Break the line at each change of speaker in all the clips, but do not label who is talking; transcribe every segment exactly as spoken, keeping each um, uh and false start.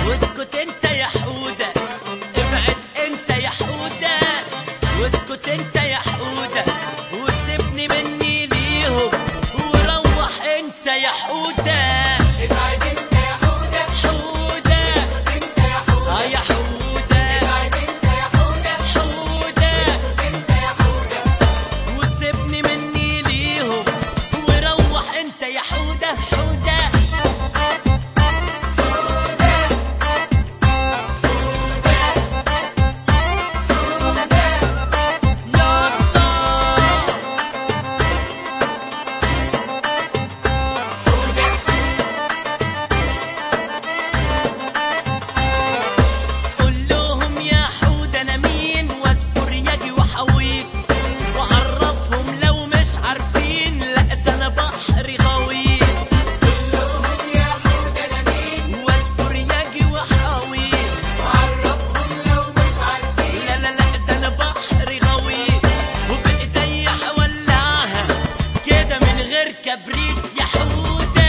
واسكت انت يا حودة، ابعد انت يا حودة، واسكت انت يا حودة، وسيبني مني ليهم وروح انت يا حودة.
ابعد انت يا حودة،
حودة
اسكت انت يا حودة،
اه يا حودة،
ابعد انت يا حودة،
حودة
اسكت انت يا حودة.
وسيبني مني ليهم وروح انت يا حودة. حودة كبريت يا حودة.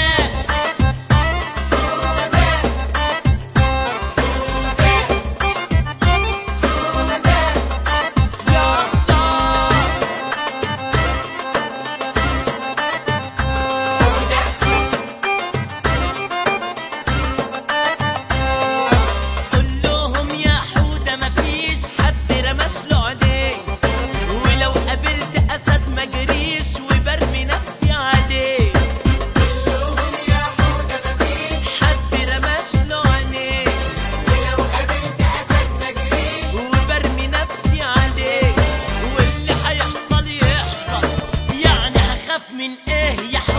قول لهم يا حودة مفيش حد رمش له عليه، ولو قابلت أسد ما جريش وبرمي نفسي عليه.
قولهم يا حودة مفيش
حد رمش له عليه،
ولو قابلت أسد ما جريش
وبرمي نفسي عليه، واللي هيحصل يحصل، يعني هخاف من ايه يا